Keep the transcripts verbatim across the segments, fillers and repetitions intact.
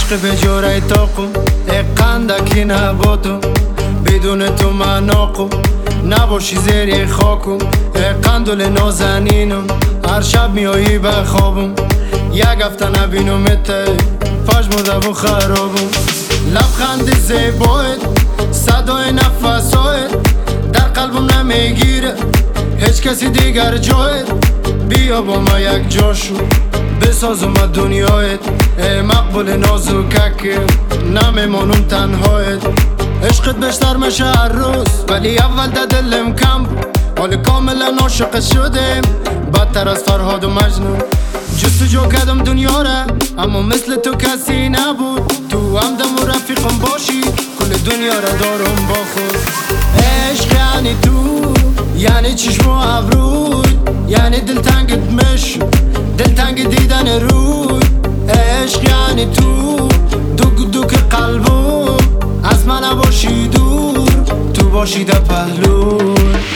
عشق به جوره تاقم قندکی نباتم بدون تو من ناقم نباشی زیر خاکم قندل نازنینم هر شب میایی به خوابم یک هفته نبینم ته پشم و خرابم لبخند زیبایت صدای نفسایت در قلبم نمیگیره هیچ کسی دیگر جایت بیا با ما یک جاشو بسازم دنیایت مقبول نازوکک نمیمانم تنهایت عشقت بیشتر میشه هر روز ولی اول ده دلم کم بود حال کاملا عاشق شدم بدتر از فرهاد و مجنون جستجو کردم دنیا را اما مثل تو کسی نبود تو همدم و رفیقم باشی کل دنیا را دارم با خود عشق یعنی تو یعنی چشم و ابروی یعنی دلتنگت میشه دلتنگ دیدن روی عشق یعنی تو دوک دوک قلبم از من نباشی دور تو باشی در پهلوی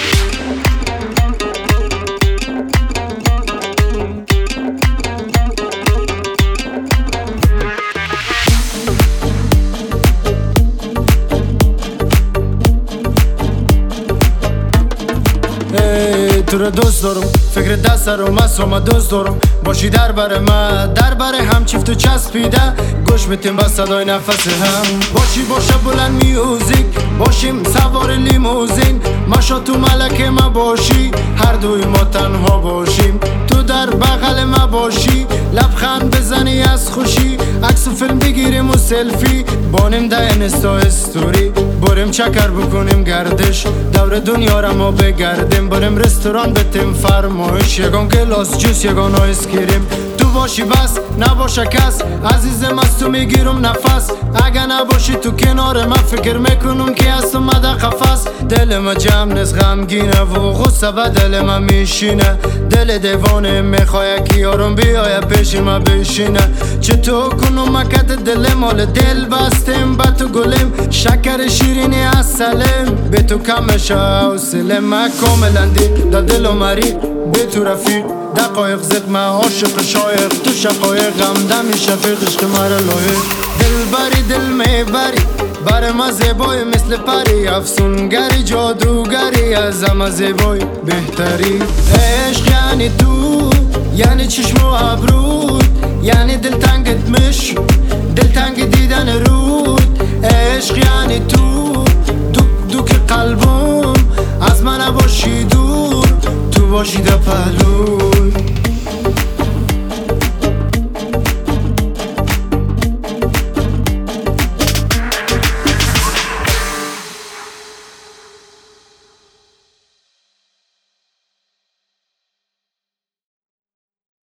تو رو دوست دارم فکر دست رو مسوم دوست دارم باشی در بر من در بر هم چیفت و چسبیده گوش میتیم با صدای نفس هم باشی باشه بلند میوزیک باشیم سوار لیموزین ماشا تو ملکه ما باشی هر دوی ما تنها باشیم تو در بغل ما باشی لبخند بزنی از خوشی عکس و فیلم بگیریم و سلفی بانیم ده اینستا استوری بریم چکر بکنیم گردش دور دنیا را ما بگردیم بریم رستوران بتیم فرمایش یگان گلاس جوس یگان آیس کریم تو باشی بس نباشه کس عزیزم از تو میگیرم نفس اگه نباشی تو کنار من فکر میکنم که از تو مده قفس دل ما جمع نیست غمگینه و غصه به دل ما میشینه دل دیوانه میخواه که یارم بیایه پیش ما بشینه چطور کنم مکت دل مال دل بستیم به تو گلیم شکر شیرینی از سلم به تو کمشه و سلم من کاملا دی دا دل و مری به تو رفیق دقایق زد من عاشق شایق تو شقایق غمدم شفیق عشق مرا لایق دل بری دل میبری بر ما زیبای مثل پری افسونگری جادوگری از همه زیبای بهتری عشق یعنی تو یعنی چشم و ابروی یعنی دلتنگت میشه دلتنگ دیدن رود عشق یعنی تو دوک دوک قلبم از من نباشی دور تو باشی در پهلو